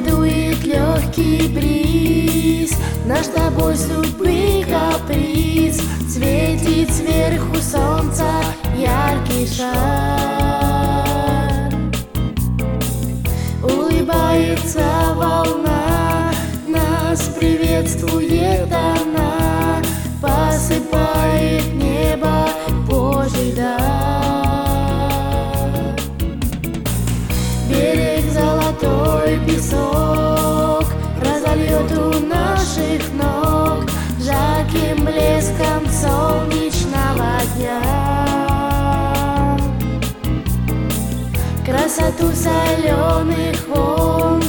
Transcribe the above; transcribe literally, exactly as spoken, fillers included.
Дует легкий бриз, наш с тобой судьбы каприз. Светит сверху солнца яркий шар. Улыбается волна, нас приветствует она, посыпает небо Божий дар. Берег золотой песок разольет у наших ног жарким блеском солнечного дня. Красоту соленых волн